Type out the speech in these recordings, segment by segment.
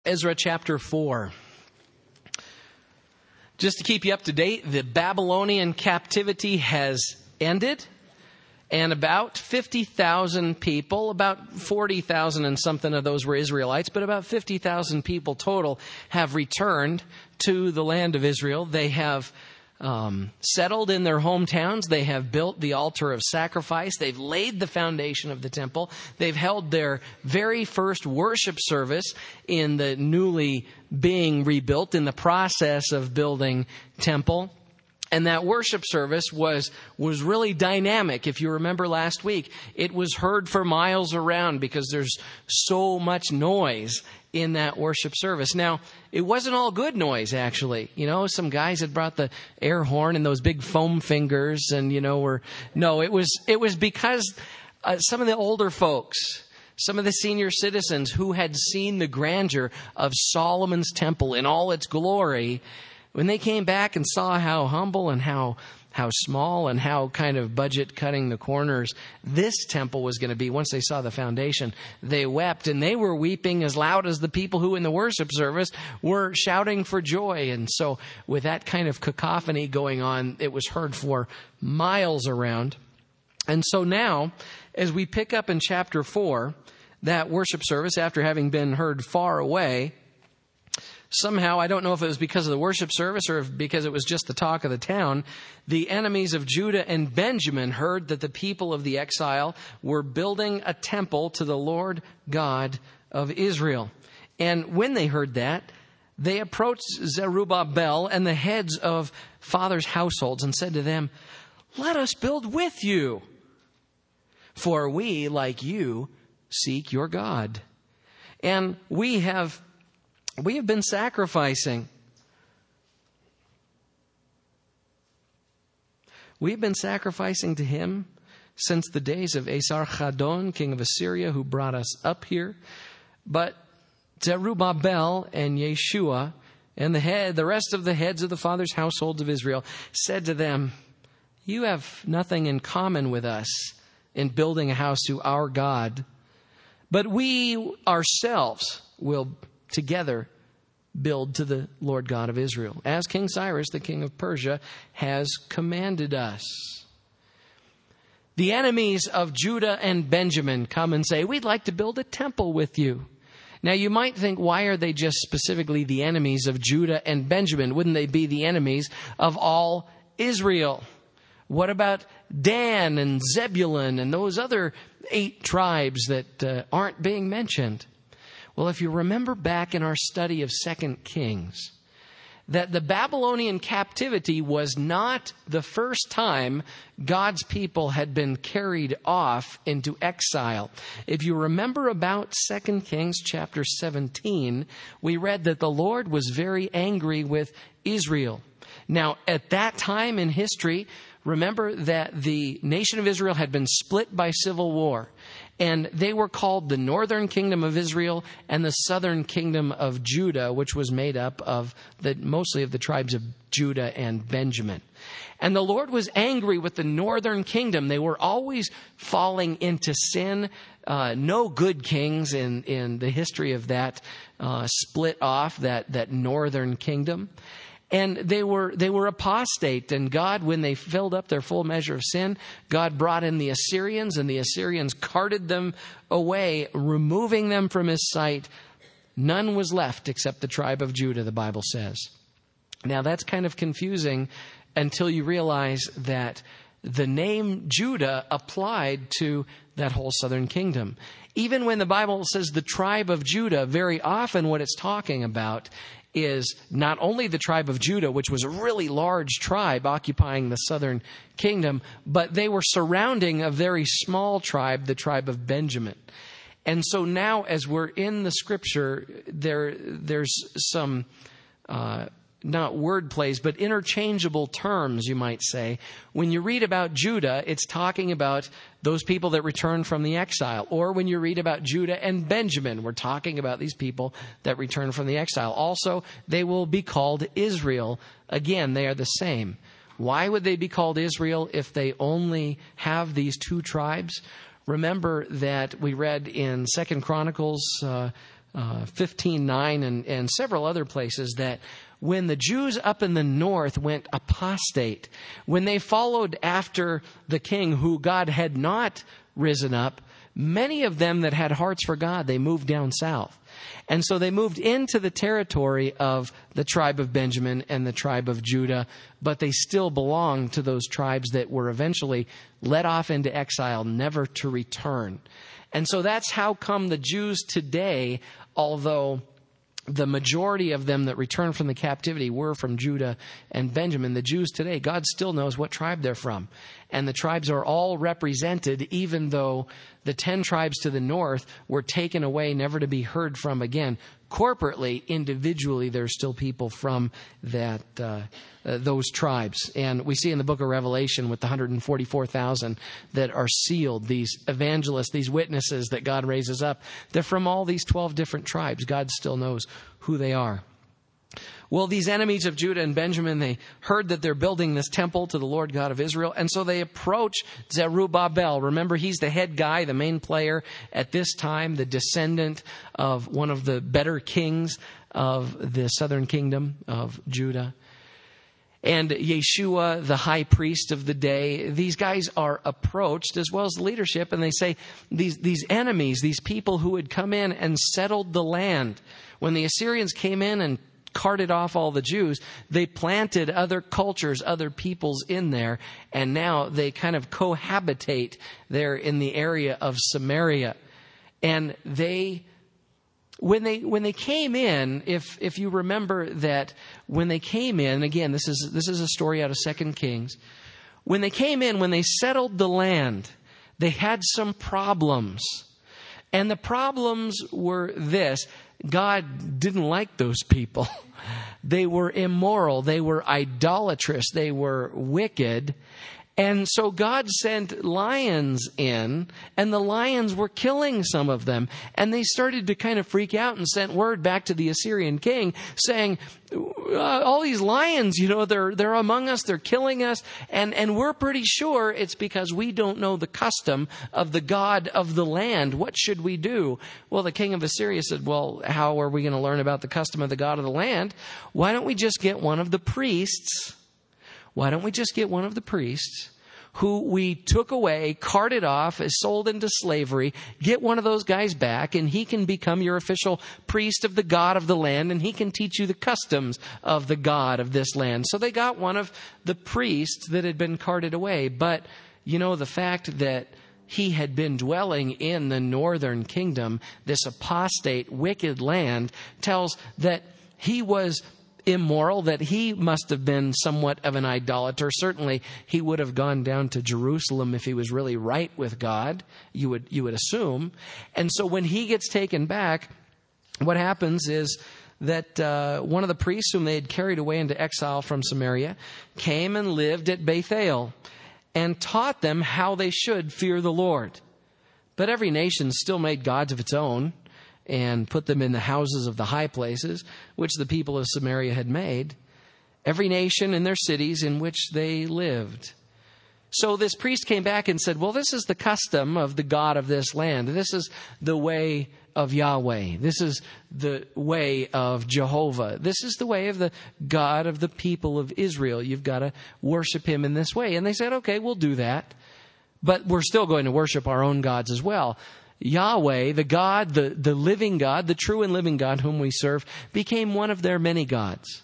Ezra chapter 4. Just to keep you up to date, the Babylonian captivity has ended, and about 50,000 people, about 40,000 and something of those were Israelites, but about 50,000 people total have returned to the land of Israel. They have settled in their hometowns. They have built the altar of sacrifice. They've laid the foundation of the temple. They've held their very first worship service in the newly being rebuilt, in the process of building temple. And that worship service was really dynamic. If you remember last week, it was heard for miles around because there's so much noise in that worship service. Now, it wasn't all good noise, actually. You know, some guys had brought the air horn and those big foam fingers and, it was because some of the older folks, some of the senior citizens who had seen the grandeur of Solomon's temple in all its glory, when they came back and saw how humble and how small and how kind of budget cutting the corners this temple was going to be, once they saw the foundation, they wept, and they were weeping as loud as the people who in the worship service were shouting for joy. And so with that kind of cacophony going on, it was heard for miles around. And so now, as we pick up in chapter 4, that worship service, after having been heard far away, somehow, I don't know if it was because of the worship service or if because it was just the talk of the town, the enemies of Judah and Benjamin heard that the people of the exile were building a temple to the Lord God of Israel. And when they heard that, they approached Zerubbabel and the heads of fathers' households and said to them, "Let us build with you, for we, like you, seek your God. And we have been sacrificing. We've been sacrificing to him since the days of Esarhaddon, king of Assyria, who brought us up here. But Zerubbabel and Yeshua and the rest of the heads of the fathers' households of Israel said to them, 'You have nothing in common with us in building a house to our God, but we ourselves will together build to the Lord God of Israel, as King Cyrus, the king of Persia, has commanded us.' The enemies of Judah and Benjamin come and say, 'We'd like to build a temple with you.' Now you might think, why are they just specifically the enemies of Judah and Benjamin? Wouldn't they be the enemies of all Israel? What about Dan and Zebulun and those other 8 tribes that aren't being mentioned? Well, if you remember back in our study of 2 Kings, that the Babylonian captivity was not the first time God's people had been carried off into exile. If you remember about 2 Kings chapter 17, we read that the Lord was very angry with Israel. Now, at that time in history, remember that the nation of Israel had been split by civil war. And they were called the northern kingdom of Israel and the southern kingdom of Judah, which was made up of mostly of the tribes of Judah and Benjamin. And the Lord was angry with the northern kingdom. They were always falling into sin. No good kings in the history of that split off, that northern kingdom. And they were apostate, and God, when they filled up their full measure of sin, God brought in the Assyrians, and the Assyrians carted them away, removing them from his sight. None was left except the tribe of Judah, the Bible says. Now that's kind of confusing until you realize that the name Judah applied to that whole southern kingdom. Even when the Bible says the tribe of Judah, very often what it's talking about is not only the tribe of Judah, which was a really large tribe occupying the southern kingdom, but they were surrounding a very small tribe, the tribe of Benjamin. And so now, as we're in the scripture, there's some not word plays, but interchangeable terms, you might say. When you read about Judah, it's talking about those people that returned from the exile. Or when you read about Judah and Benjamin, we're talking about these people that returned from the exile. Also, they will be called Israel. Again, they are the same. Why would they be called Israel if they only have these 2 tribes? Remember that we read in 2 Chronicles 15:9 and several other places, that when the Jews up in the north went apostate, when they followed after the king who God had not risen up, many of them that had hearts for God, they moved down south. And so they moved into the territory of the tribe of Benjamin and the tribe of Judah, but they still belonged to those tribes that were eventually led off into exile, never to return. And so that's how come the Jews today, although the majority of them that returned from the captivity were from Judah and Benjamin, the Jews today, God still knows what tribe they're from. And the tribes are all represented, even though the 10 tribes to the north were taken away, never to be heard from again. Corporately, individually, there's still people from that those tribes. And we see in the book of Revelation with the 144,000 that are sealed, these evangelists, these witnesses that God raises up, they're from all these 12 different tribes. God still knows who they are. Well, these enemies of Judah and Benjamin, they heard that they're building this temple to the Lord God of Israel, and so they approach Zerubbabel. Remember, he's the head guy, the main player at this time, the descendant of one of the better kings of the southern kingdom of Judah. And Yeshua, the high priest of the day, these guys are approached, as well as the leadership, and they say, these enemies, these people who had come in and settled the land, when the Assyrians came in and carted off all the Jews, they planted other cultures, other peoples in there, and now they kind of cohabitate there in the area of Samaria. And when they came in, if you remember that when they came in, again, this is a story out of 2 Kings. When they came in, when they settled the land, they had some problems. And the problems were this: God didn't like those people. They were immoral. They were idolatrous. They were wicked. And so God sent lions in, and the lions were killing some of them. And they started to kind of freak out and sent word back to the Assyrian king saying, all these lions, they're among us, they're killing us, and we're pretty sure it's because we don't know the custom of the God of the land. What should we do? Well, the king of Assyria said, well, how are we going to learn about the custom of the God of the land? Why don't we just get one of the priests? Who we took away, carted off, sold into slavery, get one of those guys back, and he can become your official priest of the God of the land, and he can teach you the customs of the God of this land. So they got one of the priests that had been carted away. But, the fact that he had been dwelling in the northern kingdom, this apostate, wicked land, tells that he was immoral, that he must have been somewhat of an idolater. Certainly, he would have gone down to Jerusalem if he was really right with God, you would assume. And so when he gets taken back, what happens is that one of the priests whom they had carried away into exile from Samaria came and lived at Bethel and taught them how they should fear the Lord. But every nation still made gods of its own and put them in the houses of the high places, which the people of Samaria had made, every nation in their cities in which they lived. So this priest came back and said, well, this is the custom of the God of this land. This is the way of Yahweh. This is the way of Jehovah. This is the way of the God of the people of Israel. You've got to worship him in this way. And they said, okay, we'll do that. But we're still going to worship our own gods as well. Yahweh, the God, the living God, the true and living God whom we serve, became one of their many gods.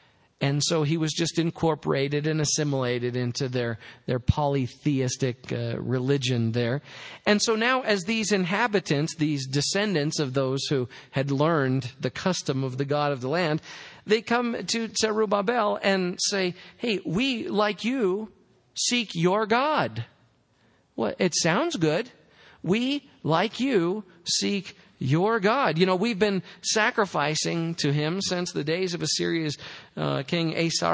And so he was just incorporated and assimilated into their polytheistic religion there. And so now as these inhabitants, these descendants of those who had learned the custom of the God of the land, they come to Zerubbabel and say, hey, we, like you, seek your God. Well, it sounds good. We, like you, seek your God. We've been sacrificing to him since the days of Assyria's king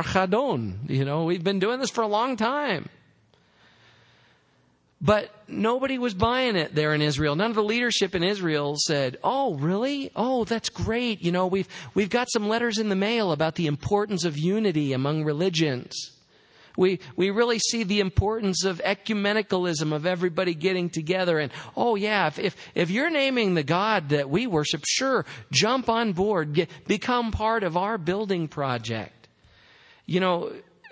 Esarhaddon. We've been doing this for a long time. But nobody was buying it there in Israel. None of the leadership in Israel said, oh, really? Oh, that's great. We've got some letters in the mail about the importance of unity among religions. We really see the importance of ecumenicalism, of everybody getting together. And, oh yeah, if you're naming the God that we worship, sure, jump on board, become part of our building project. You know,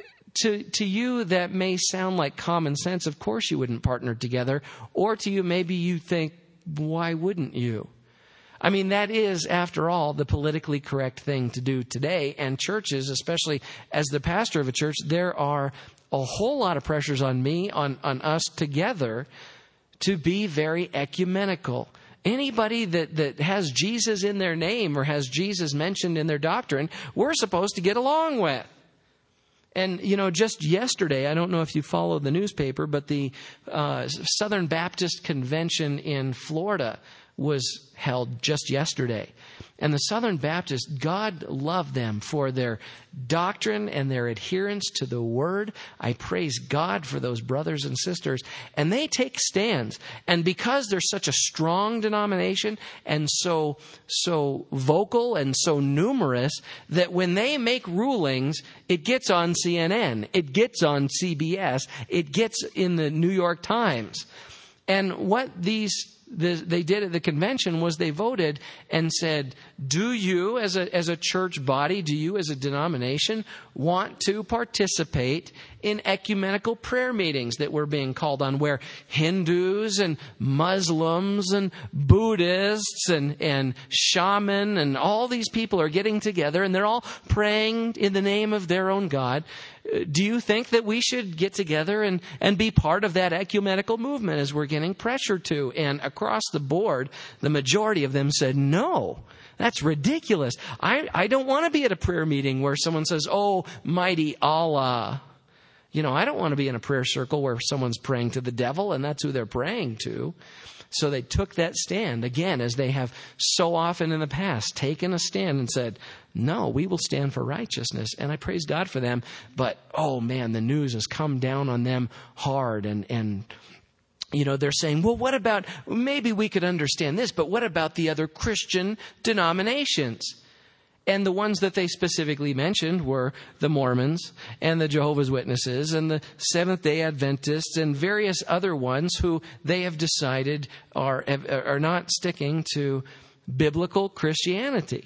to you that may sound like common sense. Of course you wouldn't partner together. Or to you, maybe you think, why wouldn't you? I mean, that is, after all, the politically correct thing to do today. And churches, especially as the pastor of a church, there are a whole lot of pressures on me, on us together, to be very ecumenical. Anybody that has Jesus in their name or has Jesus mentioned in their doctrine, we're supposed to get along with. And, you know, just yesterday, I don't know if you follow the newspaper, but the Southern Baptist Convention in Florida was held just yesterday. And the Southern Baptists, God loved them for their doctrine and their adherence to the Word. I praise God for those brothers and sisters. And they take stands. And because they're such a strong denomination and so vocal and so numerous, that when they make rulings, it gets on CNN, it gets on CBS, it gets in the New York Times. And what they did at the convention was they voted and said, do you as a church body, do you as a denomination want to participate in ecumenical prayer meetings that were being called on, where Hindus and Muslims and Buddhists and shaman and all these people are getting together and they're all praying in the name of their own God? Do you think that we should get together and be part of that ecumenical movement as we're getting pressure to? And across the board, the majority of them said, no, that's ridiculous. I don't want to be at a prayer meeting where someone says, oh, mighty Allah. You know, I don't want to be in a prayer circle where someone's praying to the devil and that's who they're praying to. So they took that stand, again, as they have so often in the past, taken a stand and said, no, we will stand for righteousness. And I praise God for them. But, oh man, the news has come down on them hard. And you know, they're saying, well, what about, maybe we could understand this, but what about the other Christian denominations? And the ones that they specifically mentioned were the Mormons and the Jehovah's Witnesses and the Seventh-day Adventists and various other ones who they have decided are not sticking to biblical Christianity.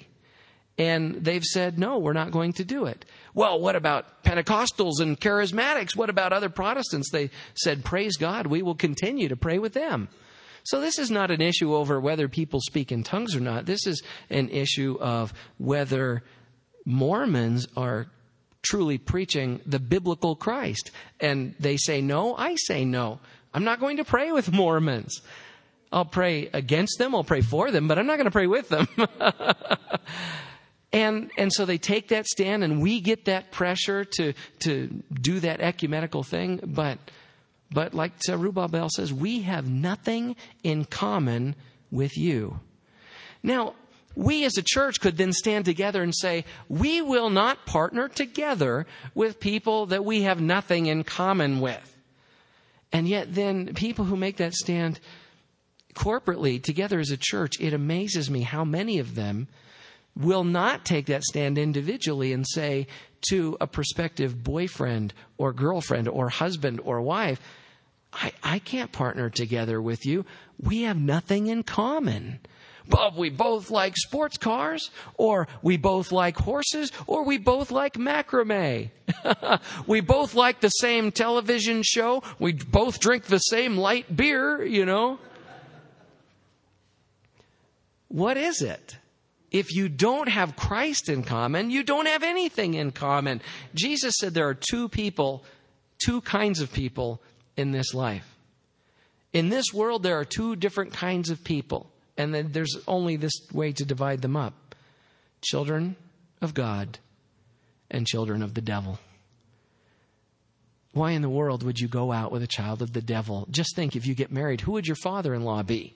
And they've said, no, we're not going to do it. Well, what about Pentecostals and Charismatics? What about other Protestants? They said, praise God, we will continue to pray with them. So this is not an issue over whether people speak in tongues or not. This is an issue of whether Mormons are truly preaching the biblical Christ. And they say no, I say no. I'm not going to pray with Mormons. I'll pray against them, I'll pray for them, but I'm not going to pray with them. And so they take that stand, and we get that pressure to do that ecumenical thing. But like Zerubbabel says, we have nothing in common with you. Now, we as a church could then stand together and say, we will not partner together with people that we have nothing in common with. And yet then people who make that stand corporately together as a church, it amazes me how many of them will not take that stand individually and say to a prospective boyfriend or girlfriend or husband or wife, I can't partner together with you. We have nothing in common. But we both like sports cars, or we both like horses, or we both like macrame. We both like the same television show. We both drink the same light beer, you know. What is it? If you don't have Christ in common, you don't have anything in common. Jesus said there are two kinds of people in this life. In this world, there are two different kinds of people. And then there's only this way to divide them up. Children of God and children of the devil. Why in the world would you go out with a child of the devil? Just think, if you get married, who would your father-in-law be?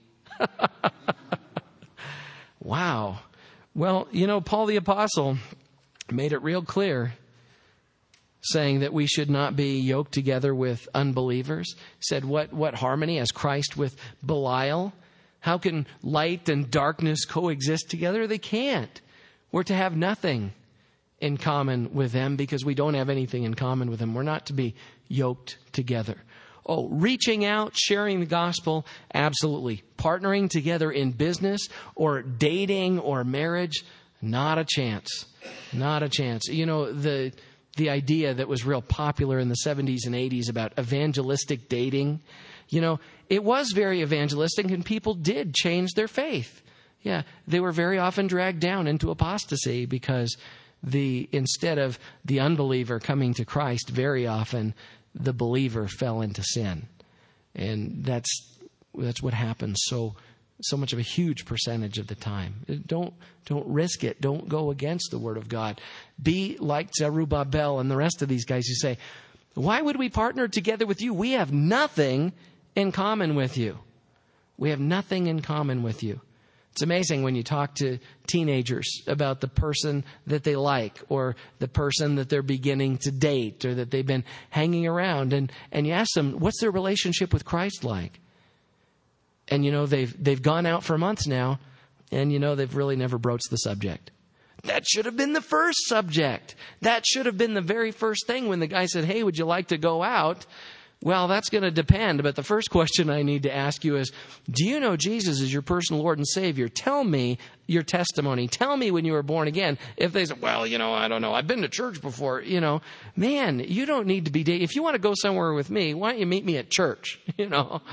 Wow. Well, you know, Paul the Apostle made it real clear, saying that we should not be yoked together with unbelievers. Said, what harmony has Christ with Belial? How can light and darkness coexist together? They can't. We're to have nothing in common with them because we don't have anything in common with them. We're not to be yoked together. Oh, reaching out, sharing the gospel, absolutely. Partnering together in business or dating or marriage, not a chance. Not a chance. You know, the idea that was real popular in the 70s and 80s about evangelistic dating, you know, it was very evangelistic and people did change their faith. Yeah, they were very often dragged down into apostasy because instead of the unbeliever coming to Christ, very often the believer fell into sin. And that's what happens so much of a huge percentage of the time. Don't risk it. Don't go against the Word of God. Be like Zerubbabel and the rest of these guys who say, why would we partner together with you? We have nothing in common with you. We have nothing in common with you. It's amazing when you talk to teenagers about the person that they like or the person that they're beginning to date or that they've been hanging around and you ask them, what's their relationship with Christ like? And, you know, they've gone out for months now and, you know, they've really never broached the subject. That should have been the first subject. That should have been the very first thing when the guy said, hey, would you like to go out? Well, that's going to depend. But the first question I need to ask you is, do you know Jesus is your personal Lord and Savior? Tell me your testimony. Tell me when you were born again. If they say, well, you know, I don't know. I've been to church before. You know, man, you don't need to be dating. If you want to go somewhere with me, why don't you meet me at church? You know,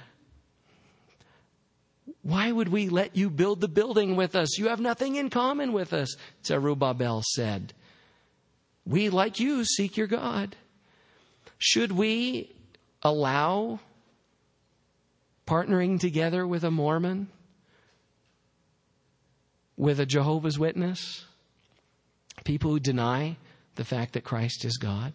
why would we let you build the building with us? You have nothing in common with us, Zerubbabel said. We, like you, seek your God. Should we allow partnering together with a Mormon, with a Jehovah's Witness, people who deny the fact that Christ is God?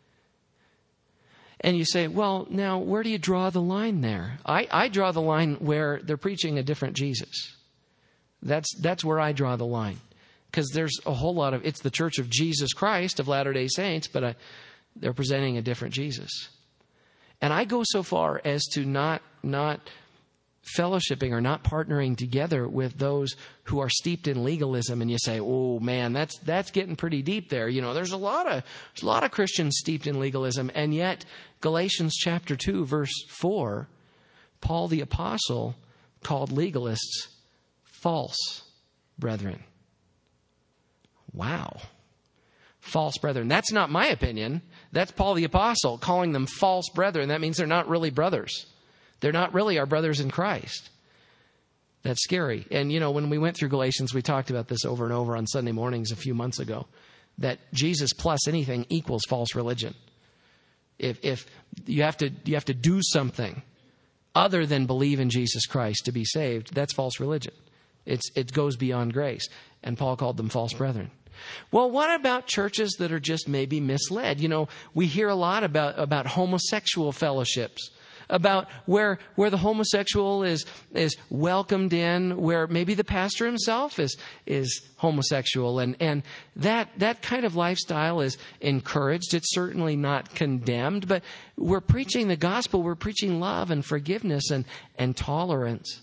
And you say, well, now, where do you draw the line there? I draw the line where they're preaching a different Jesus. That's where I draw the line. Because there's a whole lot of, it's the Church of Jesus Christ of Latter-day Saints, but they're presenting a different Jesus. And I go so far as to not fellowshipping or not partnering together with those who are steeped in legalism. And you say, oh man, that's getting pretty deep there. You know, there's a lot of Christians steeped in legalism. And yet Galatians chapter 2, verse 4, Paul the apostle called legalists false brethren. Wow. False brethren. That's not my opinion. That's Paul the apostle calling them false brethren. That means they're not really brothers. They're not really our brothers in Christ. That's scary. And, you know, when we went through Galatians, we talked about this over and over on Sunday mornings a few months ago, that Jesus plus anything equals false religion. If you have to do something other than believe in Jesus Christ to be saved, that's false religion. It goes beyond grace. And Paul called them false brethren. Well, what about churches that are just maybe misled? You know, we hear a lot about homosexual fellowships, about where the homosexual is welcomed in, where maybe the pastor himself is homosexual, and that kind of lifestyle is encouraged. It's certainly not condemned, but we're preaching the gospel. We're preaching love and forgiveness and tolerance.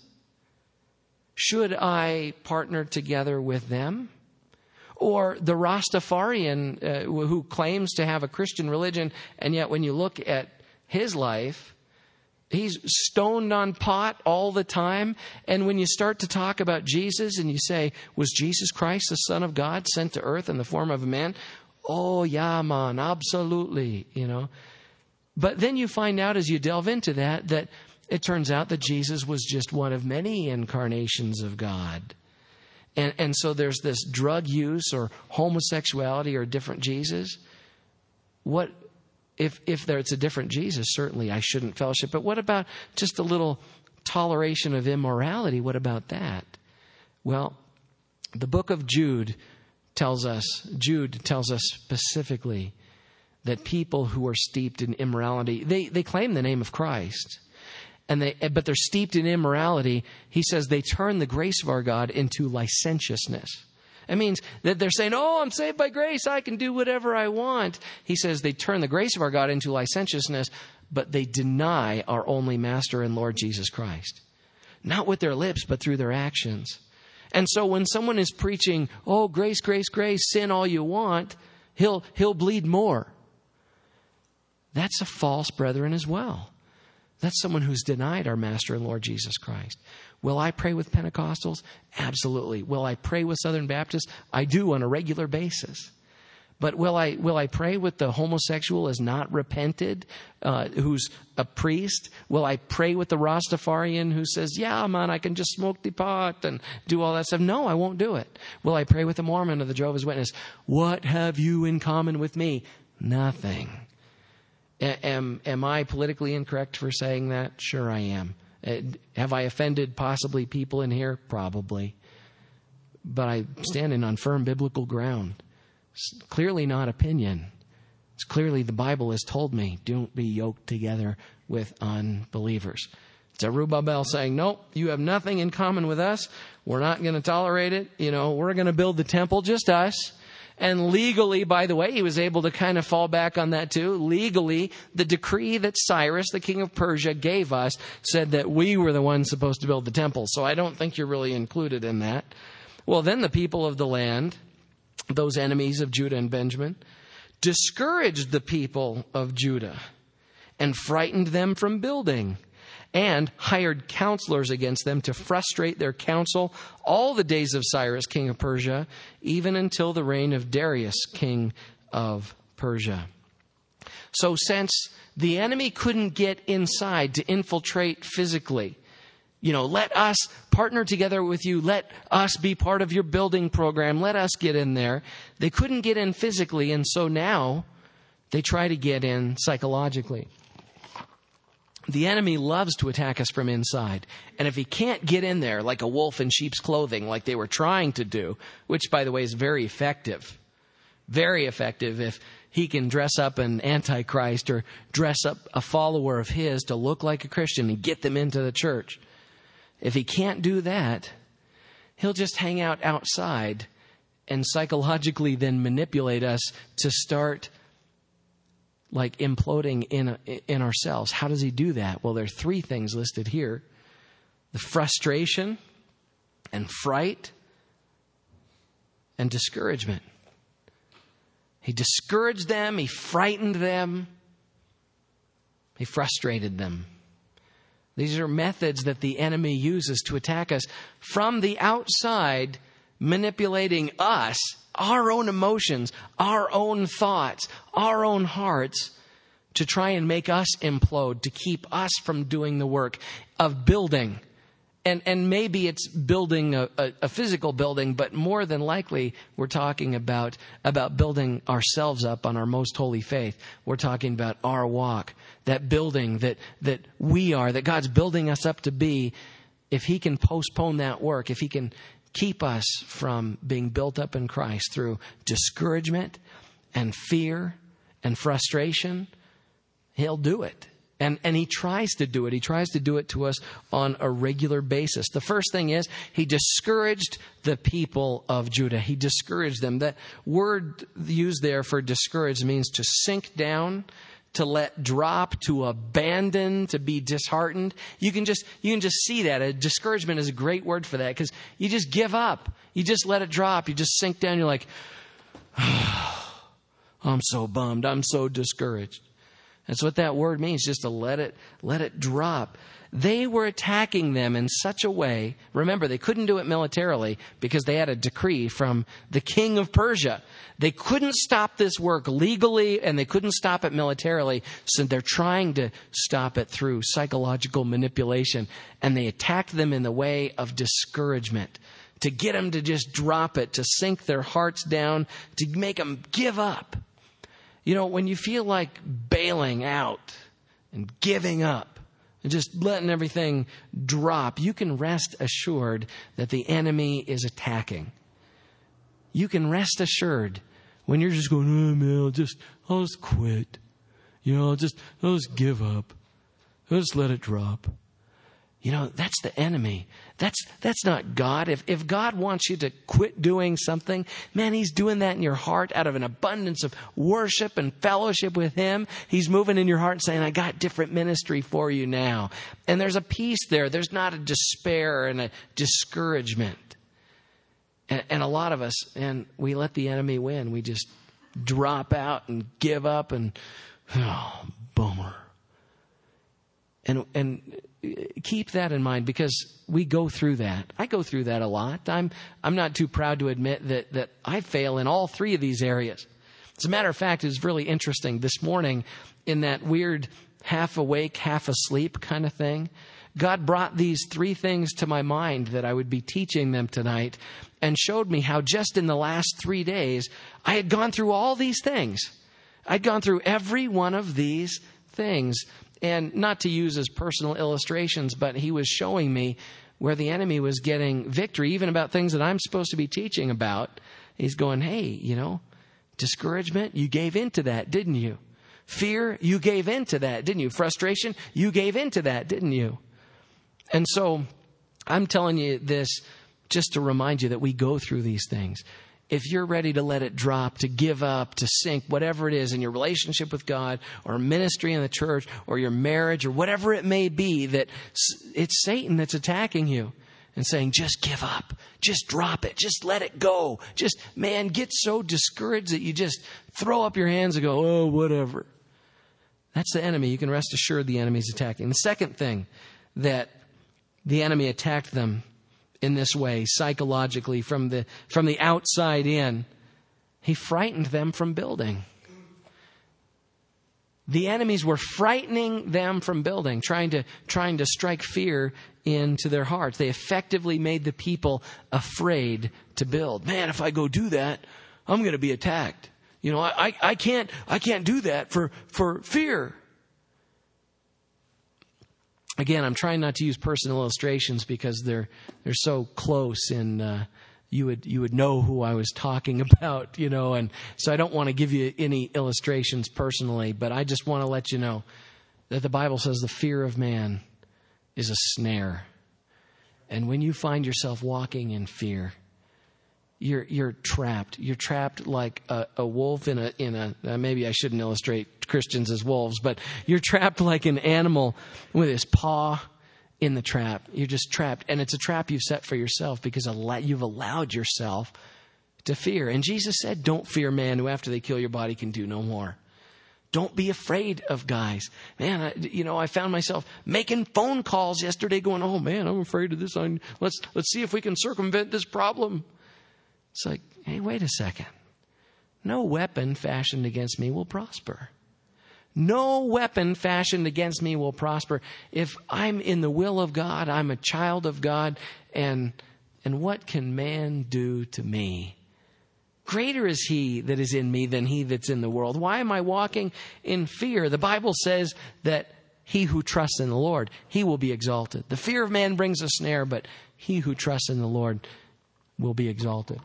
Should I partner together with them? Or the Rastafarian who claims to have a Christian religion, and yet when you look at his life, he's stoned on pot all the time. And when you start to talk about Jesus and you say, was Jesus Christ the Son of God sent to earth in the form of a man? Oh, yeah, man, absolutely, you know. But then you find out as you delve into that it turns out that Jesus was just one of many incarnations of God. And so there's this drug use or homosexuality or different Jesus. What if it's a different Jesus? Certainly I shouldn't fellowship. But what about just a little toleration of immorality? What about that? Well, the book of Jude tells us specifically that people who are steeped in immorality, they claim the name of Christ. But they're steeped in immorality. He says they turn the grace of our God into licentiousness. It means that they're saying, oh, I'm saved by grace. I can do whatever I want. He says they turn the grace of our God into licentiousness, but they deny our only Master and Lord Jesus Christ. Not with their lips, but through their actions. And so when someone is preaching, oh, grace, grace, grace, sin all you want, he'll bleed more. That's a false brethren as well. That's someone who's denied our Master and Lord Jesus Christ. Will I pray with Pentecostals? Absolutely. Will I pray with Southern Baptists? I do on a regular basis. But will I pray with the homosexual as not repented, who's a priest? Will I pray with the Rastafarian who says, yeah, man, I can just smoke the pot and do all that stuff? No, I won't do it. Will I pray with the Mormon or the Jehovah's Witness? What have you in common with me? Nothing. Am I politically incorrect for saying that? Sure I am. Have I offended possibly people in here? Probably. But I'm standing on firm biblical ground. It's clearly not opinion. It's clearly the Bible has told me, don't be yoked together with unbelievers. Zerubbabel saying, nope, you have nothing in common with us. We're not going to tolerate it. We're going to build the temple, just us. And legally, by the way, he was able to kind of fall back on that too. Legally, the decree that Cyrus, the king of Persia, gave us said that we were the ones supposed to build the temple. So I don't think you're really included in that. Well, then the people of the land, those enemies of Judah and Benjamin, discouraged the people of Judah and frightened them from building, and hired counselors against them to frustrate their counsel all the days of Cyrus, king of Persia, even until the reign of Darius, king of Persia. So since the enemy couldn't get inside to infiltrate physically, let us partner together with you. Let us be part of your building program. Let us get in there. They couldn't get in physically, and so now they try to get in psychologically. The enemy loves to attack us from inside. And if he can't get in there like a wolf in sheep's clothing, like they were trying to do, which, by the way, is very effective if he can dress up an antichrist or dress up a follower of his to look like a Christian and get them into the church. If he can't do that, he'll just hang out outside and psychologically then manipulate us to start like imploding in ourselves. How does he do that? Well, there are three things listed here: the frustration and fright and discouragement. He discouraged them, he frightened them, he frustrated them. These are methods that the enemy uses to attack us from the outside, manipulating us, our own emotions, our own thoughts, our own hearts, to try and make us implode, to keep us from doing the work of building. And maybe it's building a physical building, but more than likely we're talking about building ourselves up on our most holy faith. We're talking about our walk, that building that God's building us up to be. If he can postpone that work, if he can keep us from being built up in Christ through discouragement and fear and frustration, he'll do it. And he tries to do it. He tries to do it to us on a regular basis. The first thing is he discouraged the people of Judah. He discouraged them. That word used there for discouraged means to sink down, to let drop, to abandon, to be disheartened. You can just see that. A discouragement is a great word for that, because you just give up. You just let it drop. You just sink down. You're like, I'm so bummed. I'm so discouraged. That's what that word means, just to let it drop. They were attacking them in such a way. Remember, they couldn't do it militarily because they had a decree from the king of Persia. They couldn't stop this work legally, and they couldn't stop it militarily. So they're trying to stop it through psychological manipulation. And they attacked them in the way of discouragement, to get them to just drop it, to sink their hearts down, to make them give up. When you feel like bailing out and giving up and just letting everything drop, you can rest assured that the enemy is attacking. You can rest assured when you're just going, oh man, I'll just quit. I'll just give up. I'll just let it drop. That's the enemy. That's not God. If God wants you to quit doing something, man, he's doing that in your heart out of an abundance of worship and fellowship with him. He's moving in your heart saying, I got different ministry for you now. And there's a peace there. There's not a despair and a discouragement. And a lot of us, and we let the enemy win. We just drop out and give up and, oh, bummer. And keep that in mind, because we go through that. I go through that a lot. I'm not too proud to admit that I fail in all three of these areas. As a matter of fact, it's really interesting. This morning, in that weird half awake, half asleep kind of thing, God brought these three things to my mind that I would be teaching them tonight, and showed me how just in the last 3 days, I had gone through all these things. I'd gone through every one of these things. And not to use as personal illustrations, but he was showing me where the enemy was getting victory, even about things that I'm supposed to be teaching about. He's going, hey, discouragement, you gave into that, didn't you? Fear, you gave into that, didn't you? Frustration, you gave into that, didn't you? And so I'm telling you this just to remind you that we go through these things. If you're ready to let it drop, to give up, to sink, whatever it is in your relationship with God or ministry in the church or your marriage or whatever it may be, that it's Satan that's attacking you and saying, just give up, just drop it, just let it go. Just, man, get so discouraged that you just throw up your hands and go, oh, whatever. That's the enemy. You can rest assured the enemy's attacking. The second thing that the enemy attacked them in this way, psychologically, from the outside in, he frightened them from building. The enemies were frightening them from building, trying to strike fear into their hearts. They effectively made the people afraid to build. Man, if I go do that, I'm going to be attacked. I can't do that for fear. Again, I'm trying not to use personal illustrations because they're so close, and you would know who I was talking about, and so I don't want to give you any illustrations personally, but I just want to let you know that the Bible says the fear of man is a snare. And when you find yourself walking in fear, you're trapped. You're trapped like a wolf in a maybe I shouldn't illustrate Christians as wolves, but you're trapped like an animal with his paw in the trap. You're just trapped. And it's a trap you've set for yourself because you've allowed yourself to fear. And Jesus said, don't fear man who after they kill your body can do no more. Don't be afraid of guys. Man, I found myself making phone calls yesterday going, oh man, I'm afraid of this. Let's see if we can circumvent this problem. It's like, hey, wait a second. No weapon fashioned against me will prosper. No weapon fashioned against me will prosper. If I'm in the will of God, I'm a child of God, and what can man do to me? Greater is he that is in me than he that's in the world. Why am I walking in fear? The Bible says that he who trusts in the Lord, he will be exalted. The fear of man brings a snare, but he who trusts in the Lord will be exalted.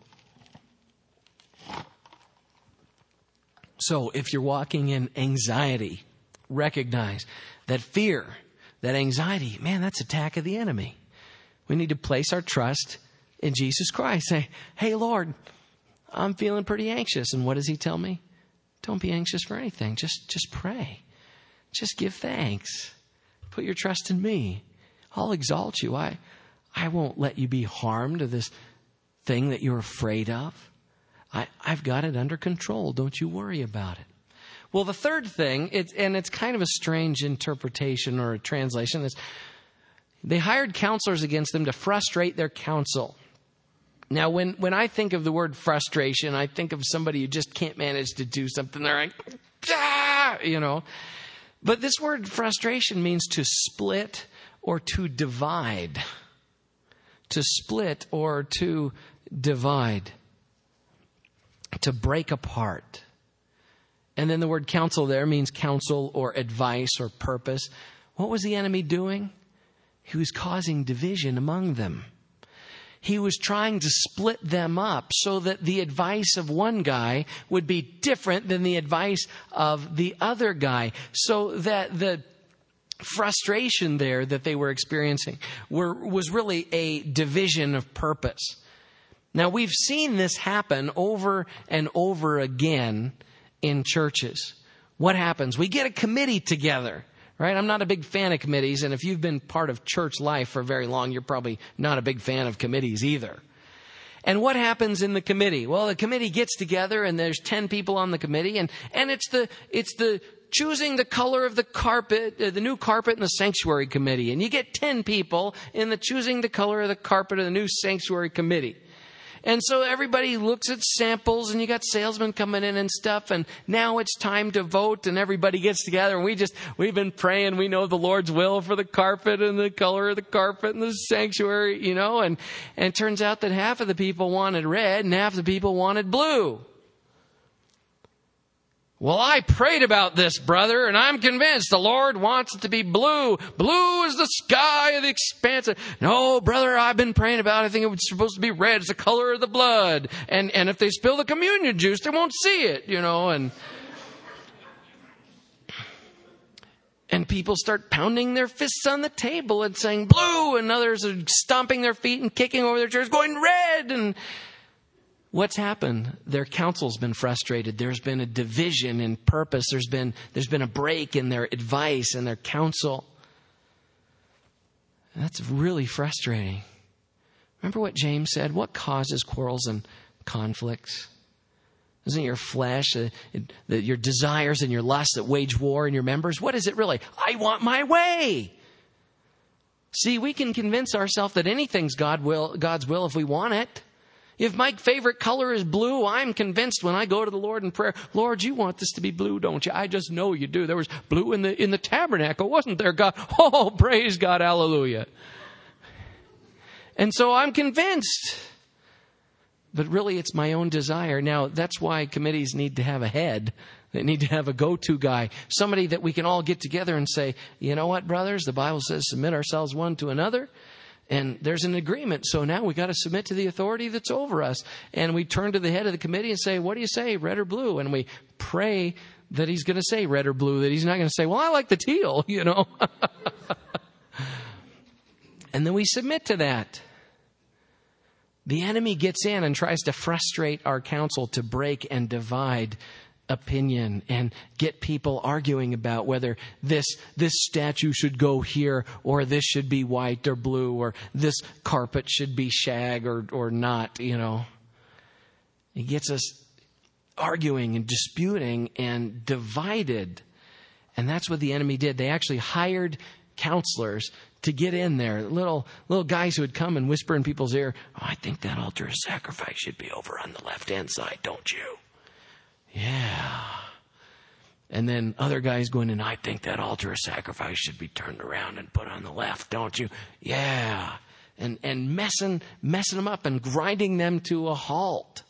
So if you're walking in anxiety, recognize that fear, that anxiety, man, that's attack of the enemy. We need to place our trust in Jesus Christ. Say, hey, Lord, I'm feeling pretty anxious. And what does he tell me? Don't be anxious for anything. Just pray. Just give thanks. Put your trust in me. I'll exalt you. I won't let you be harmed to this thing that you're afraid of. I've got it under control. Don't you worry about it. Well, the third thing, it's kind of a strange interpretation or a translation, is they hired counselors against them to frustrate their counsel. Now, when I think of the word frustration, I think of somebody who just can't manage to do something. They're like, ah, But this word frustration means to split or to divide. To split or to divide. To break apart. And then the word counsel there means counsel or advice or purpose. What was the enemy doing? He was causing division among them. He was trying to split them up so that the advice of one guy would be different than the advice of the other guy. So that the frustration there that they were experiencing was really a division of purpose. Now, we've seen this happen over and over again in churches. What happens? We get a committee together, right? I'm not a big fan of committees, and if you've been part of church life for very long, you're probably not a big fan of committees either. And what happens in the committee? Well, the committee gets together and there's 10 people on the committee and it's the choosing the color of the carpet, the new carpet in the sanctuary committee. And you get 10 people in the choosing the color of the carpet of the new sanctuary committee. And so everybody looks at samples and you got salesmen coming in and stuff. And now it's time to vote and everybody gets together. And we've been praying. We know the Lord's will for the carpet and the color of the carpet and the sanctuary, and it turns out that half of the people wanted red and half the people wanted blue. Well, I prayed about this, brother, and I'm convinced the Lord wants it to be blue. Blue is the sky of the expanse. No, brother, I've been praying about it. I think it was supposed to be red. It's the color of the blood. And if they spill the communion juice, they won't see it, And people start pounding their fists on the table and saying blue, and others are stomping their feet and kicking over their chairs, going red. And what's happened? Their counsel's been frustrated. There's been a division in purpose. There's been a break in their advice and their counsel. And that's really frustrating. Remember what James said? What causes quarrels and conflicts? Isn't it your flesh, your desires and your lusts that wage war in your members? What is it really? I want my way. See, we can convince ourselves that anything's God's will if we want it. If my favorite color is blue, I'm convinced when I go to the Lord in prayer, Lord, you want this to be blue, don't you? I just know you do. There was blue in the tabernacle, wasn't there, God? Oh, praise God, hallelujah. And so I'm convinced. But really, it's my own desire. Now, that's why committees need to have a head. They need to have a go-to guy, somebody that we can all get together and say, you know what, brothers, the Bible says submit ourselves one to another. And there's an agreement. So now we got to submit to the authority that's over us. And we turn to the head of the committee and say, what do you say, red or blue? And we pray that he's going to say red or blue, that he's not going to say, well, I like the teal, And then we submit to that. The enemy gets in and tries to frustrate our counsel, to break and divide opinion and get people arguing about whether this statue should go here, or this should be white or blue, or this carpet should be shag or not, It gets us arguing and disputing and divided. And that's what the enemy did. They actually hired counselors to get in there, little guys who would come and whisper in people's ear, oh, I think that altar of sacrifice should be over on the left-hand side, don't you? Yeah. And then other guys going in, I think that altar of sacrifice should be turned around and put on the left, don't you? Yeah. And messing them up and grinding them to a halt.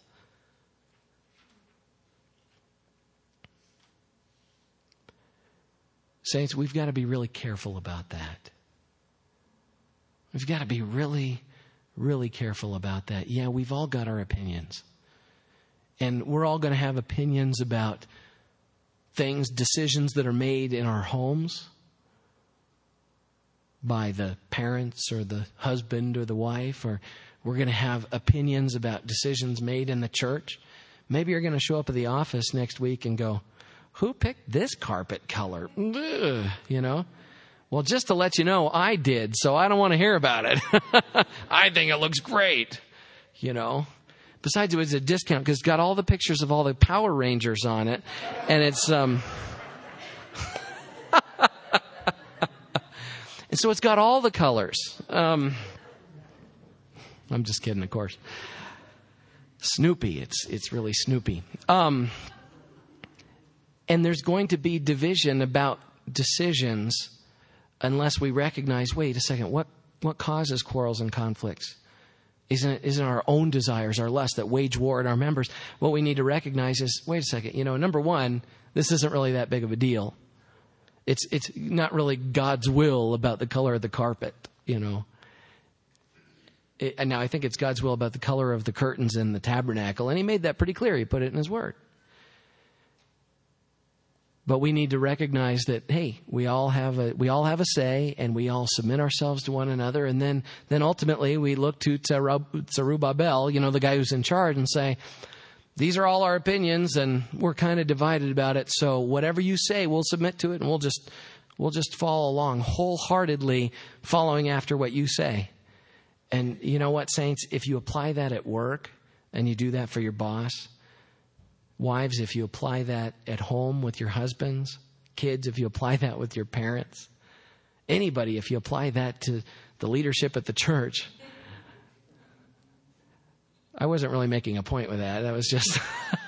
Saints, we've got to be really careful about that. We've got to be really, really careful about that. Yeah, we've all got our opinions. And we're all going to have opinions about things, decisions that are made in our homes by the parents or the husband or the wife, or we're going to have opinions about decisions made in the church. Maybe you're going to show up at the office next week and go, who picked this carpet color? Ugh, Well, just to let you know, I did, so I don't want to hear about it. I think it looks great, Besides, it was a discount because it's got all the pictures of all the Power Rangers on it. And it's, and so it's got all the colors. I'm just kidding, of course. Snoopy. It's really Snoopy. And there's going to be division about decisions unless we recognize, wait a second, what causes quarrels and conflicts? Isn't it our own desires, our lusts that wage war in our members? What we need to recognize is, wait a second, number one, this isn't really that big of a deal. It's not really God's will about the color of the carpet, And now I think it's God's will about the color of the curtains in the tabernacle, and he made that pretty clear. He put it in his word. But we need to recognize that, hey, we all have a say, and we all submit ourselves to one another. And then ultimately we look to Zerubbabel, the guy who's in charge, and say, these are all our opinions, and we're kind of divided about it. So whatever you say, we'll submit to it, and we'll just follow along, wholeheartedly following after what you say. And you know what, saints? If you apply that at work and you do that for your boss, wives, if you apply that at home with your husbands, kids, if you apply that with your parents, anybody, if you apply that to the leadership at the church. I wasn't really making a point with that. That was just...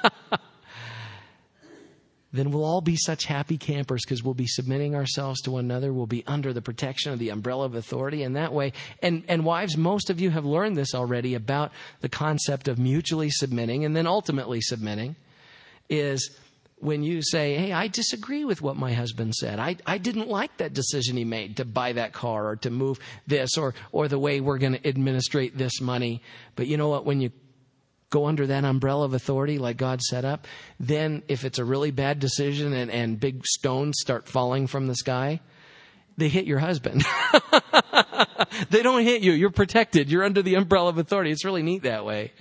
Then we'll all be such happy campers because we'll be submitting ourselves to one another. We'll be under the protection of the umbrella of authority. And that way, and wives, most of you have learned this already about the concept of mutually submitting and then ultimately submitting, is when you say, hey, I disagree with what my husband said. I didn't like that decision he made to buy that car or to move this or the way we're going to administrate this money. But you know what? When you go under that umbrella of authority like God set up, then if it's a really bad decision and big stones start falling from the sky, they hit your husband. They don't hit you. You're protected. You're under the umbrella of authority. It's really neat that way.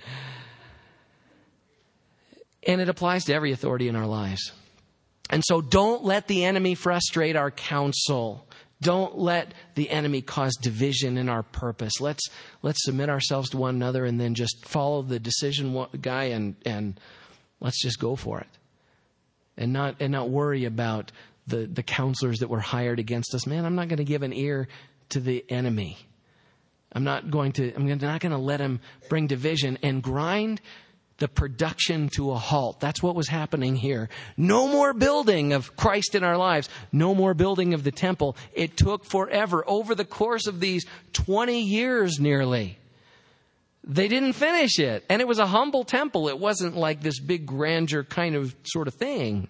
And it applies to every authority in our lives. And so don't let the enemy frustrate our counsel. Don't let the enemy cause division in our purpose. Let's submit ourselves to one another and then just follow the decision guy and let's just go for it. And not worry about the counselors that were hired against us. Man, I'm not going to give an ear to the enemy. I'm not going to let him bring division and grind the production to a halt. That's what was happening here. No more building of Christ in our lives. No more building of the temple. It took forever. Over the course of these 20 years nearly, they didn't finish it. And it was a humble temple. It wasn't like this big grandeur kind of sort of thing.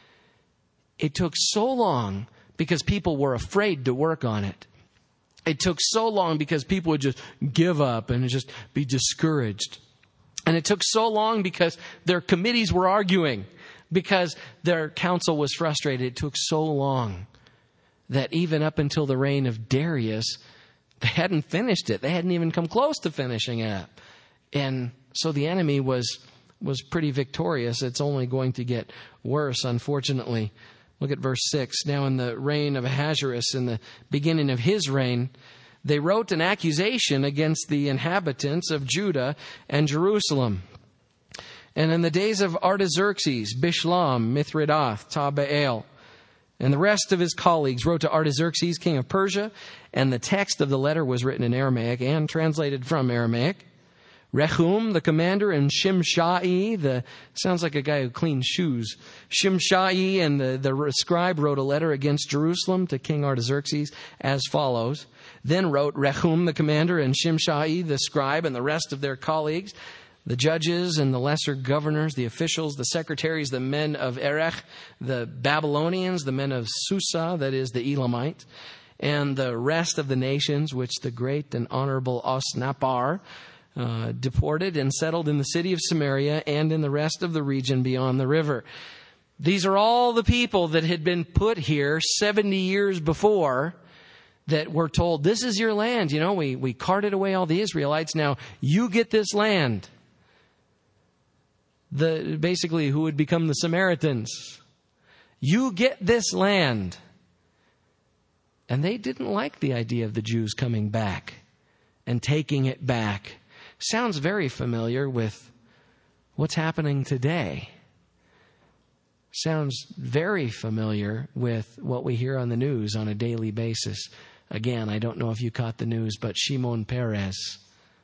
It took so long because people were afraid to work on it. It took so long because people would just give up and just be discouraged. And it took so long because their committees were arguing, because their council was frustrated. It took so long that even up until the reign of Darius, they hadn't finished it. They hadn't even come close to finishing it. And so the enemy was pretty victorious. It's only going to get worse, unfortunately. Look at verse 6. Now in the reign of Ahasuerus, in the beginning of his reign, they wrote an accusation against the inhabitants of Judah and Jerusalem. And in the days of Artaxerxes, Bishlam, Mithridath, Tabeel, and the rest of his colleagues wrote to Artaxerxes, king of Persia, and the text of the letter was written in Aramaic and translated from Aramaic. Rehum, the commander, and Shimshai, sounds like a guy who cleans shoes. Shimshai and the scribe wrote a letter against Jerusalem to King Artaxerxes as follows. Then wrote Rehum, the commander, and Shimshai, the scribe, and the rest of their colleagues, the judges and the lesser governors, the officials, the secretaries, the men of Erech, the Babylonians, the men of Susa, that is the Elamite, and the rest of the nations which the great and honorable Osnappar deported and settled in the city of Samaria and in the rest of the region beyond the river. These are all the people that had been put here 70 years before that were told, this is your land. You know, we carted away all the Israelites. Now you get this land. Basically who would become the Samaritans. You get this land. And they didn't like the idea of the Jews coming back and taking it back. Sounds very familiar with what's happening today. Sounds very familiar with what we hear on the news on a daily basis. Again, I don't know if you caught the news, but Shimon Peres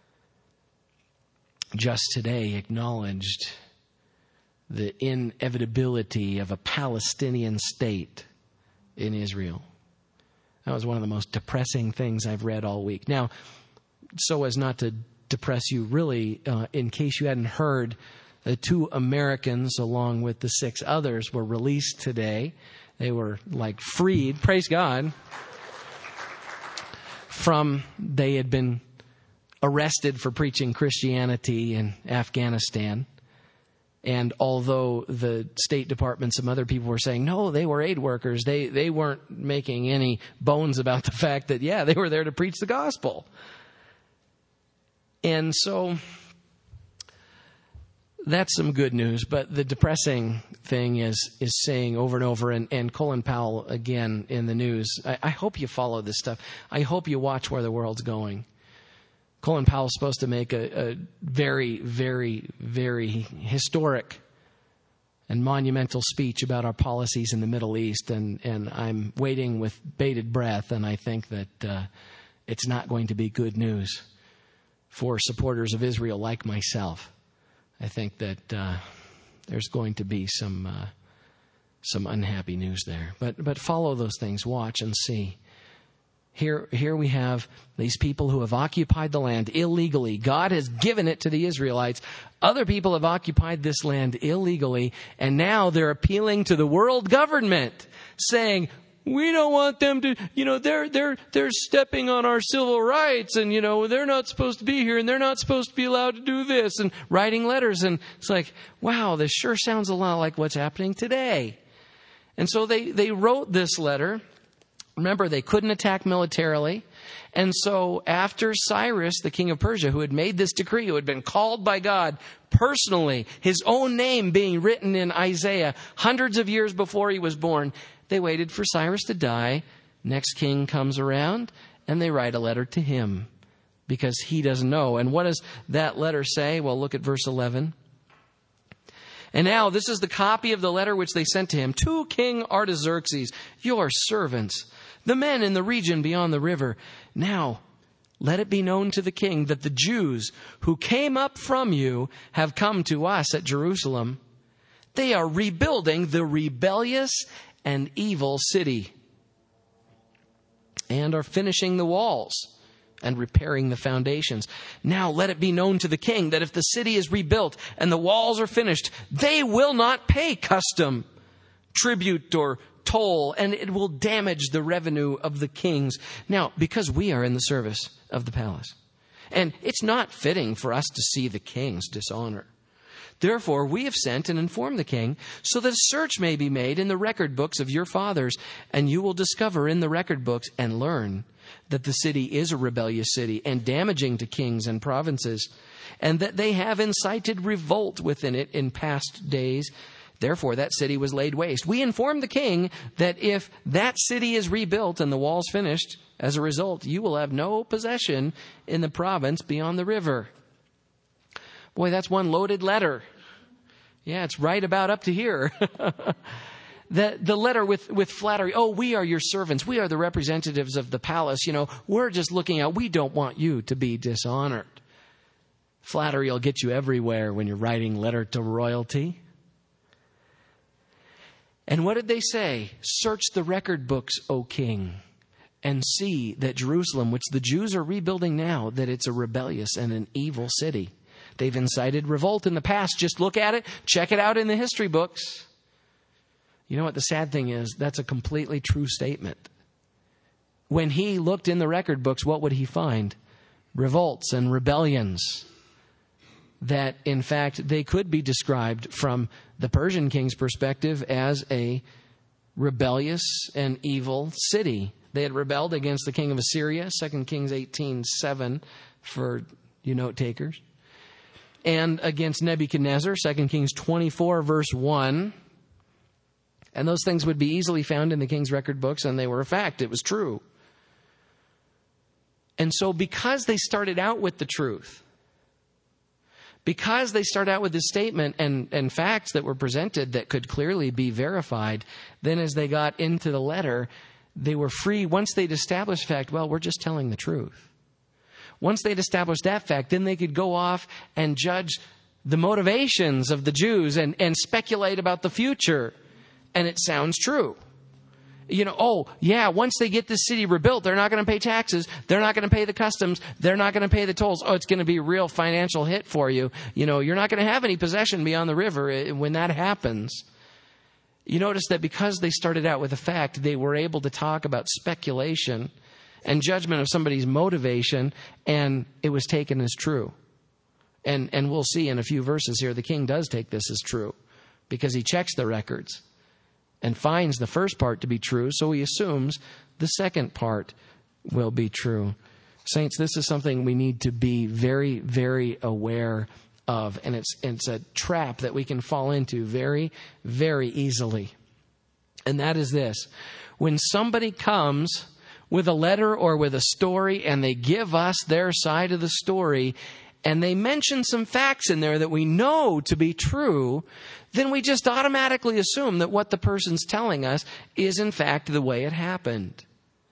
just today acknowledged the inevitability of a Palestinian state in Israel. That was one of the most depressing things I've read all week. Now, so as not to depress you, really, in case you hadn't heard, the 2 Americans, along with the 6 others, were released today. They were freed, praise God, they had been arrested for preaching Christianity in Afghanistan. And although the State Department, some other people were saying, no, they were aid workers. They weren't making any bones about the fact that, yeah, they were there to preach the gospel. And so that's some good news. But the depressing thing is saying over and over, and Colin Powell again in the news, I hope you follow this stuff. I hope you watch where the world's going. Colin Powell is supposed to make a very, very, very historic and monumental speech about our policies in the Middle East, and I'm waiting with bated breath, and I think that it's not going to be good news for supporters of Israel like myself. I think that there's going to be some unhappy news there. But follow those things, watch and see. Here we have these people who have occupied the land illegally. God has given it to the Israelites. Other people have occupied this land illegally, and now they're appealing to the world government, saying, we don't want them to, they're stepping on our civil rights, and, they're not supposed to be here, and they're not supposed to be allowed to do this, and writing letters. And it's like, wow, this sure sounds a lot like what's happening today. And so they wrote this letter. Remember, they couldn't attack militarily. And so after Cyrus, the king of Persia, who had made this decree, who had been called by God personally, his own name being written in Isaiah hundreds of years before he was born, they waited for Cyrus to die. Next king comes around, and they write a letter to him because he doesn't know. And what does that letter say? Well, look at verse 11. And now this is the copy of the letter which they sent to him. To King Artaxerxes, your servants, the men in the region beyond the river. Now, let it be known to the king that the Jews who came up from you have come to us at Jerusalem. They are rebuilding the rebellious and evil city and are finishing the walls and repairing the foundations. Now let it be known to the king that if the city is rebuilt and the walls are finished, they will not pay custom, tribute, or toll, and it will damage the revenue of the kings. Now, because we are in the service of the palace, and it's not fitting for us to see the king's dishonor. Therefore, we have sent and informed the king so that a search may be made in the record books of your fathers, and you will discover in the record books and learn that the city is a rebellious city and damaging to kings and provinces, and that they have incited revolt within it in past days. Therefore, that city was laid waste. We informed the king that if that city is rebuilt and the walls finished, as a result, you will have no possession in the province beyond the river. Boy, that's one loaded letter. Yeah, it's right about up to here. The letter with flattery. Oh, we are your servants. We are the representatives of the palace. We're just looking out. We don't want you to be dishonored. Flattery will get you everywhere when you're writing letter to royalty. And what did they say? Search the record books, O king, and see that Jerusalem, which the Jews are rebuilding now, that it's a rebellious and an evil city. They've incited revolt in the past. Just look at it. Check it out in the history books. You know what the sad thing is? That's a completely true statement. When he looked in the record books, what would he find? Revolts and rebellions. That, in fact, they could be described from the Persian king's perspective as a rebellious and evil city. They had rebelled against the king of Assyria, 2 Kings 18:7 for you note takers. And against Nebuchadnezzar, 2 Kings 24, verse 1. And those things would be easily found in the king's record books, and they were a fact. It was true. And so because they started out with the truth, because they started out with this statement and facts that were presented that could clearly be verified, then as they got into the letter, they were free. Once they'd established fact, well, we're just telling the truth. Once they'd established that fact, then they could go off and judge the motivations of the Jews and speculate about the future. And it sounds true. Once they get this city rebuilt, they're not going to pay taxes. They're not going to pay the customs. They're not going to pay the tolls. Oh, it's going to be a real financial hit for you. You're not going to have any possession beyond the river when that happens. You notice that because they started out with a fact, they were able to talk about speculation and judgment of somebody's motivation, and it was taken as true. And we'll see in a few verses here, the king does take this as true because he checks the records and finds the first part to be true, so he assumes the second part will be true. Saints, this is something we need to be very, very aware of, and it's a trap that we can fall into very, very easily. And that is this. When somebody comes with a letter or with a story, and they give us their side of the story, and they mention some facts in there that we know to be true, then we just automatically assume that what the person's telling us is in fact the way it happened.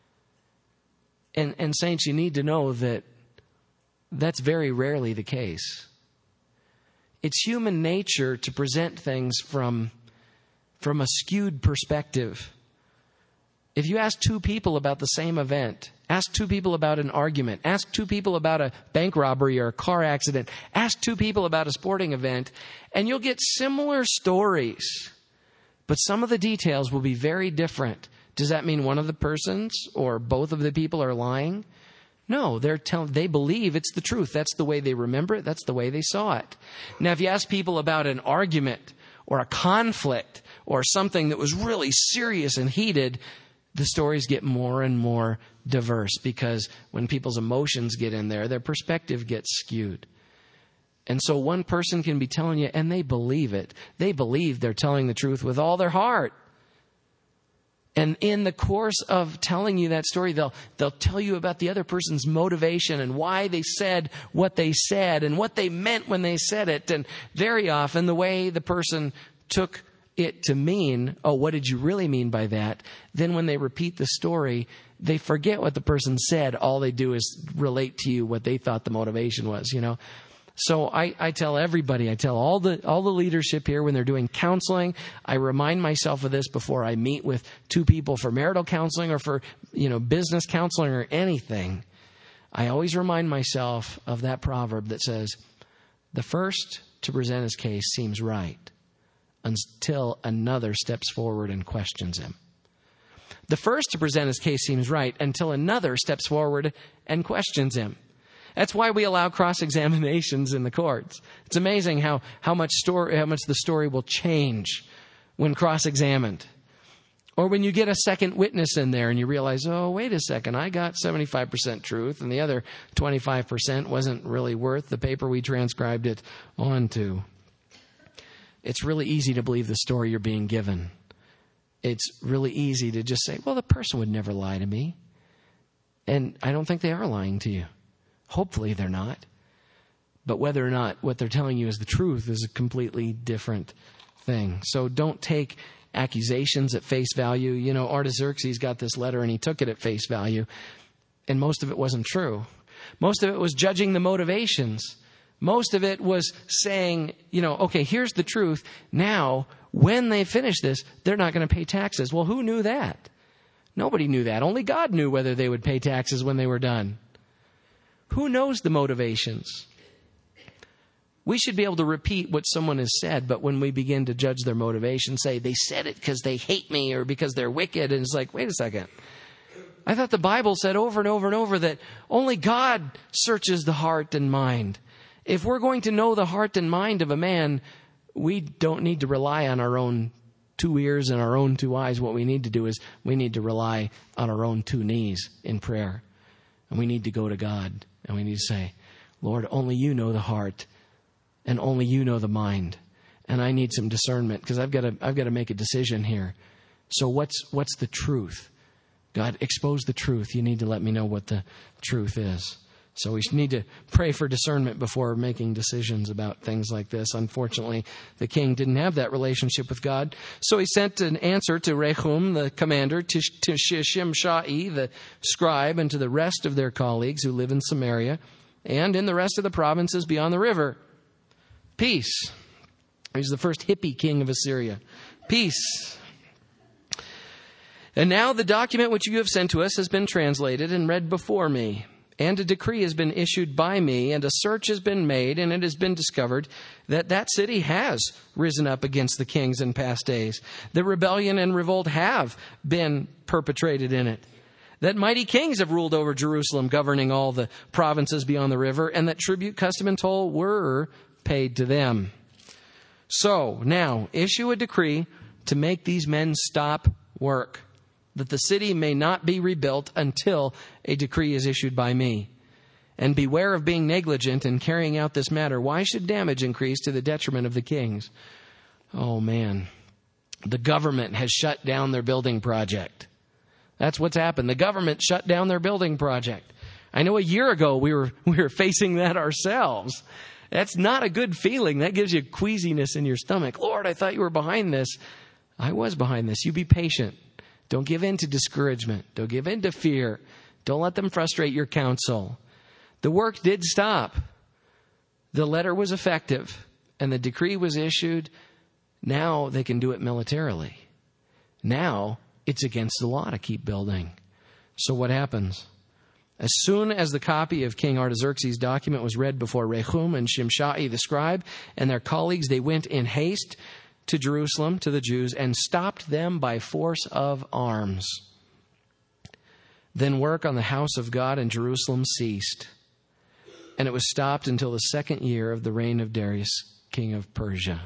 And saints, you need to know that that's very rarely the case. It's human nature to present things from a skewed perspective. If you ask two people about the same event, ask two people about an argument, ask two people about a bank robbery or a car accident, ask two people about a sporting event, and you'll get similar stories. But some of the details will be very different. Does that mean one of the persons or both of the people are lying? No, they believe it's the truth. That's the way they remember it. That's the way they saw it. Now, if you ask people about an argument or a conflict or something that was really serious and heated, the stories get more and more diverse, because when people's emotions get in there, their perspective gets skewed. And so one person can be telling you, and they believe it. They believe they're telling the truth with all their heart. And in the course of telling you that story, they'll tell you about the other person's motivation and why they said what they said and what they meant when they said it. And very often the way the person took it to mean, oh, what did you really mean by that? Then when they repeat the story, they forget what the person said. All they do is relate to you what they thought the motivation was, you know. So I tell everybody, I tell all the leadership here when they're doing counseling, I remind myself of this before I meet with two people for marital counseling or for, business counseling or anything. I always remind myself of that proverb that says, the first to present his case seems right until another steps forward and questions him. The first to present his case seems right until another steps forward and questions him. That's why we allow cross-examinations in the courts. It's amazing how much the story will change when cross-examined. Or when you get a second witness in there and you realize, oh, wait a second, I got 75% truth and the other 25% wasn't really worth the paper we transcribed it onto. It's really easy to believe the story you're being given. It's really easy to just say, well, the person would never lie to me. And I don't think they are lying to you. Hopefully they're not. But whether or not what they're telling you is the truth is a completely different thing. So don't take accusations at face value. Artaxerxes got this letter and he took it at face value. And most of it wasn't true. Most of it was judging the motivations. Most of it was saying, okay, here's the truth. Now, when they finish this, they're not going to pay taxes. Well, who knew that? Nobody knew that. Only God knew whether they would pay taxes when they were done. Who knows the motivations? We should be able to repeat what someone has said, but when we begin to judge their motivation, say they said it because they hate me or because they're wicked, and it's like, wait a second. I thought the Bible said over and over and over that only God searches the heart and mind. If we're going to know the heart and mind of a man, we don't need to rely on our own two ears and our own two eyes. What we need to do is we need to rely on our own two knees in prayer. And we need to go to God. And we need to say, Lord, only you know the heart and only you know the mind. And I need some discernment because I've got to make a decision here. So what's the truth? God, expose the truth. You need to let me know what the truth is. So we need to pray for discernment before making decisions about things like this. Unfortunately, the king didn't have that relationship with God. So he sent an answer to Rehum, the commander, to Shimshai, the scribe, and to the rest of their colleagues who live in Samaria and in the rest of the provinces beyond the river. Peace. He's the first hippie king of Assyria. Peace. And now the document which you have sent to us has been translated and read before me. And a decree has been issued by me, and a search has been made, and it has been discovered that that city has risen up against the kings in past days. The rebellion and revolt have been perpetrated in it. That mighty kings have ruled over Jerusalem, governing all the provinces beyond the river, and that tribute, custom, and toll were paid to them. So, now, issue a decree to make these men stop work, that the city may not be rebuilt until a decree is issued by me. And beware of being negligent in carrying out this matter. Why should damage increase to the detriment of the kings? Oh man, the government has shut down their building project. That's what's happened. The government shut down their building project. I know a year ago we were facing that ourselves. That's not a good feeling. That gives you queasiness in your stomach. Lord, I thought you were behind this. I was behind this. You be patient. Don't give in to discouragement. Don't give in to fear. Don't let them frustrate your counsel. The work did stop. The letter was effective, and the decree was issued. Now they can do it militarily. Now it's against the law to keep building. So what happens? As soon as the copy of King Artaxerxes' document was read before Rehum and Shimshai the scribe and their colleagues, they went in haste to Jerusalem, to the Jews, and stopped them by force of arms. Then work on the house of God in Jerusalem ceased, and it was stopped until the second year of the reign of Darius, king of Persia.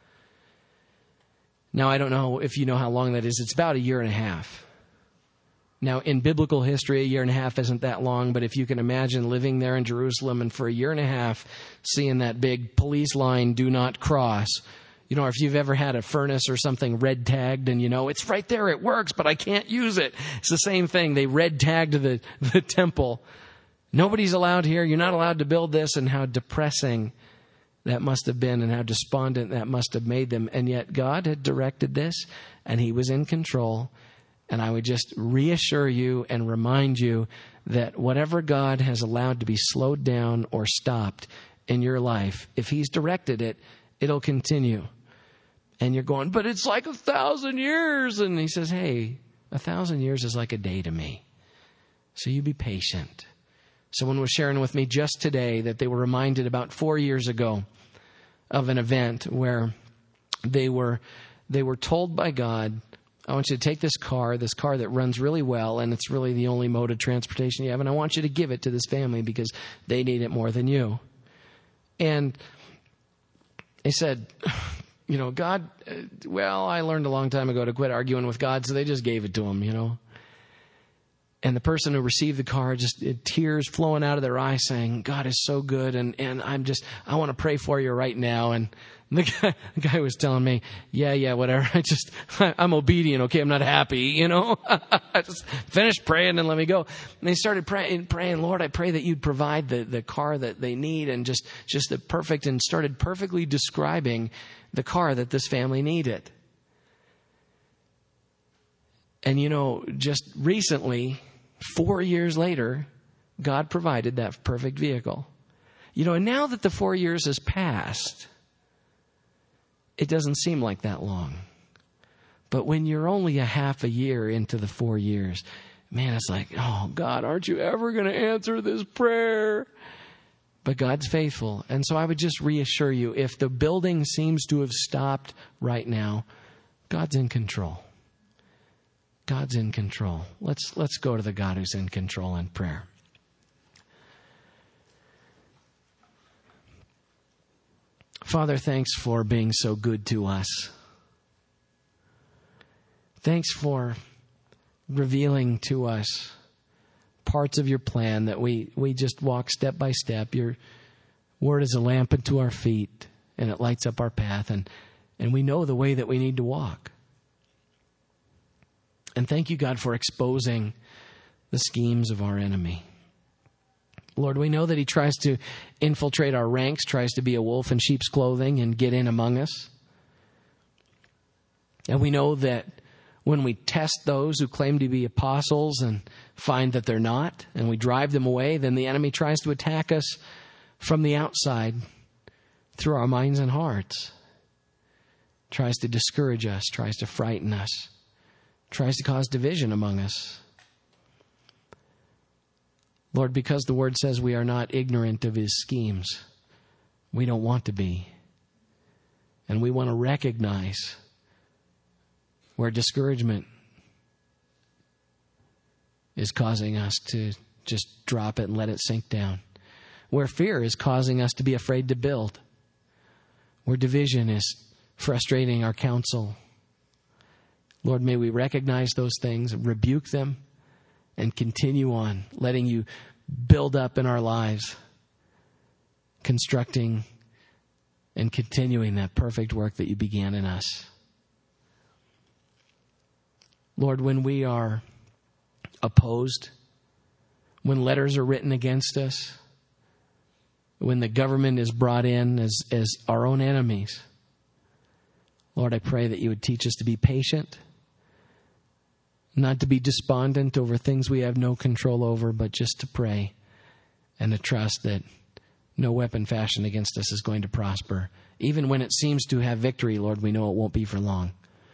Now, I don't know if you know how long that is. It's about a year and a half. Now, in biblical history, a year and a half isn't that long, but if you can imagine living there in Jerusalem and for a year and a half seeing that big police line, do not cross. You know, if you've ever had a furnace or something red tagged and you know, it's right there, it works, but I can't use it. It's the same thing. They red tagged the temple. Nobody's allowed here. You're not allowed to build this. And how depressing that must have been and how despondent that must have made them. And yet God had directed this and he was in control. And I would just reassure you and remind you that whatever God has allowed to be slowed down or stopped in your life, if he's directed it, it'll continue. And you're going, but it's like 1,000 years. And he says, hey, 1,000 years is like a day to me. So you be patient. Someone was sharing with me just today that they were reminded about 4 years ago of an event where they were told by God, I want you to take this car that runs really well, and it's really the only mode of transportation you have, and I want you to give it to this family because they need it more than you. And they said, you know, God, well, I learned a long time ago to quit arguing with God, so they just gave it to him, you know. And the person who received the car, just tears flowing out of their eyes saying, God is so good, and I want to pray for you right now. And the guy was telling me, yeah, whatever. I'm obedient, okay? I'm not happy, you know? I just finished praying and let me go. And they started praying, Lord, I pray that you'd provide the car that they need and just the perfect, and started perfectly describing the car that this family needed. And, you know, just recently, 4 years later, God provided that perfect vehicle. You know, and now that the 4 years has passed, it doesn't seem like that long. But when you're only a half a year into the 4 years, man, it's like, oh, God, aren't you ever going to answer this prayer? But God's faithful. And so I would just reassure you, if the building seems to have stopped right now, God's in control. God's in control. Let's go to the God who's in control in prayer. Father, thanks for being so good to us. Thanks for revealing to us parts of your plan that we just walk step by step. Your word is a lamp unto our feet, and it lights up our path, and we know the way that we need to walk. And thank you, God, for exposing the schemes of our enemy. Lord, we know that he tries to infiltrate our ranks, tries to be a wolf in sheep's clothing and get in among us. And we know that when we test those who claim to be apostles and find that they're not, and we drive them away, then the enemy tries to attack us from the outside through our minds and hearts. Tries to discourage us, tries to frighten us, tries to cause division among us. Lord, because the word says we are not ignorant of his schemes, we don't want to be. And we want to recognize where discouragement is causing us to just drop it and let it sink down. Where fear is causing us to be afraid to build. Where division is frustrating our counsel. Lord, may we recognize those things, rebuke them, and continue on letting you build up in our lives, constructing and continuing that perfect work that you began in us. Lord, when we are opposed, when letters are written against us, when the government is brought in as our own enemies. Lord, I pray that you would teach us to be patient, not to be despondent over things we have no control over, but just to pray and to trust that no weapon fashioned against us is going to prosper. Even when it seems to have victory, Lord, we know it won't be for long.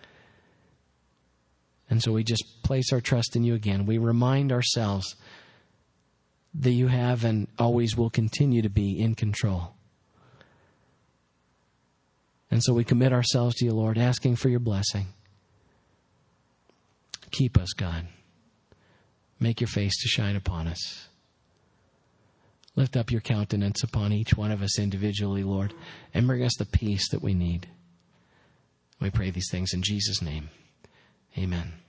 And so we just place our trust in you again. We remind ourselves that you have and always will continue to be in control. And so we commit ourselves to you, Lord, asking for your blessing. Keep us, God. Make your face to shine upon us. Lift up your countenance upon each one of us individually, Lord, and bring us the peace that we need. We pray these things in Jesus' name. Amen.